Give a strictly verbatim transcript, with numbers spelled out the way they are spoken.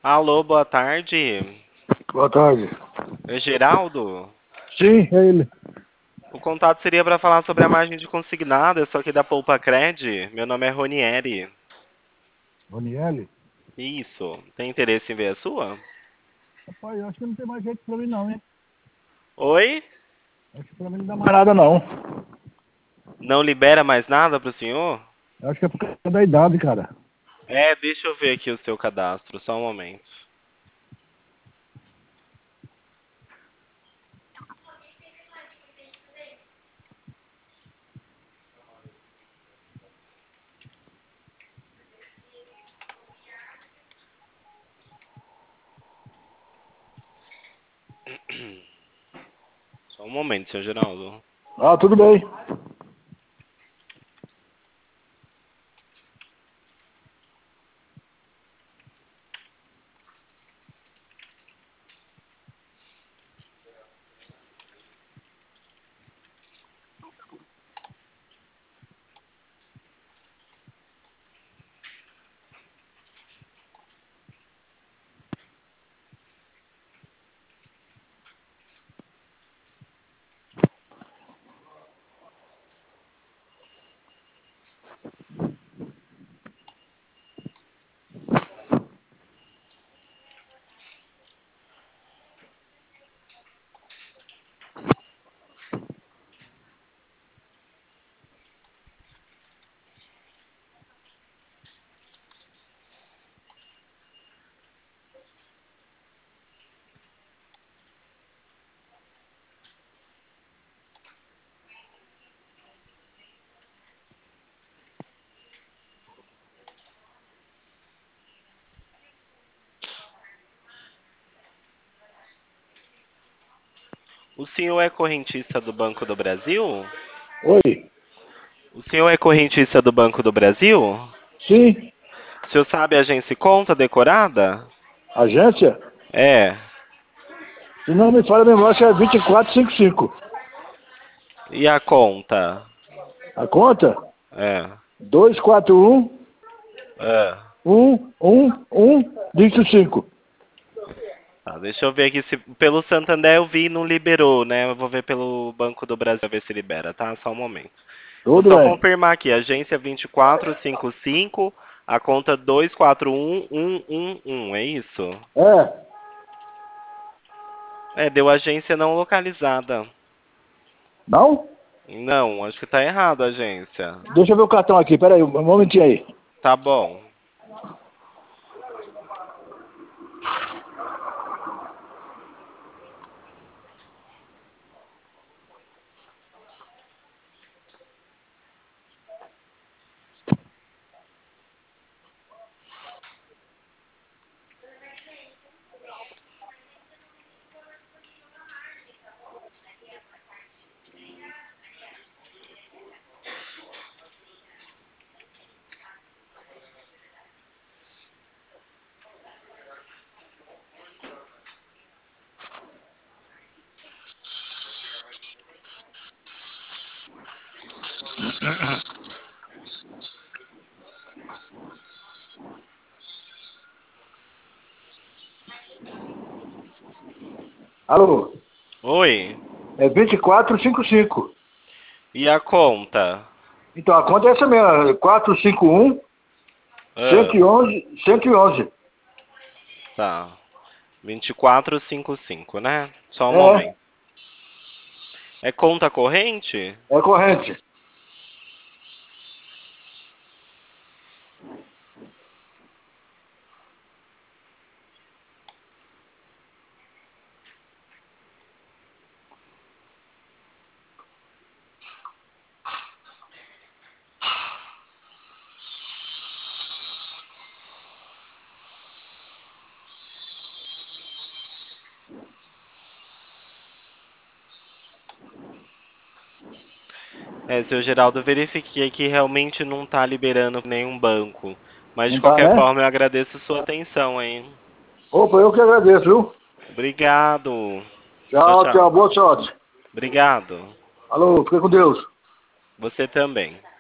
Alô, boa tarde. Boa tarde. É Geraldo? Sim, é ele. O contato seria para falar sobre a margem de consignado, eu sou aqui da Poupa Cred. Meu nome é Ronieri. Ronieli? Isso. Tem interesse em ver a sua? Rapaz, eu acho que não tem mais jeito pra mim não, hein? Oi? Acho que pra mim não dá mais nada não. Não libera mais nada para o senhor? Eu acho que é por causa da idade, cara. É, deixa eu ver aqui o seu cadastro, só um momento. Só um momento, senhor Geraldo. Ah, tudo bem. O senhor é correntista do Banco do Brasil? Oi. O senhor é correntista do Banco do Brasil? Sim. O senhor sabe a agência conta decorada? Agência? É. Se não me falha a memória, acho que é vinte e quatro cinquenta e cinco. E a conta? A conta? É. dois quatro um, É. um um um, vinte e cinco. Tá, deixa eu ver aqui se pelo Santander eu vi e não liberou, né? Eu vou ver pelo Banco do Brasil ver se libera, tá? Só um momento. Vou Tudo só bem. confirmar aqui, agência vinte e quatro cinquenta e cinco, a conta dois quatro um um um um, é isso? É. É, deu agência não localizada. Não? Não, acho que tá errado a agência. Deixa eu ver o cartão aqui, pera aí, um momentinho aí. Tá bom. Alô? Oi. É vinte e quatro cinquenta e cinco. E a conta? Então, a conta é essa mesmo, quatro cinco um, Ah, cento e onze, cento e onze. tá. vinte e quatro cinquenta e cinco, né? Só um É, momento. É conta corrente? é corrente. É, seu Geraldo, eu verifiquei que realmente não tá liberando nenhum banco. Mas de Não tá, qualquer né? forma, eu agradeço sua atenção, hein? Opa, eu que agradeço, viu? Obrigado. Tchau, Tchau, tchau, tchau. boa sorte. Obrigado. Alô, fica com Deus. Você também.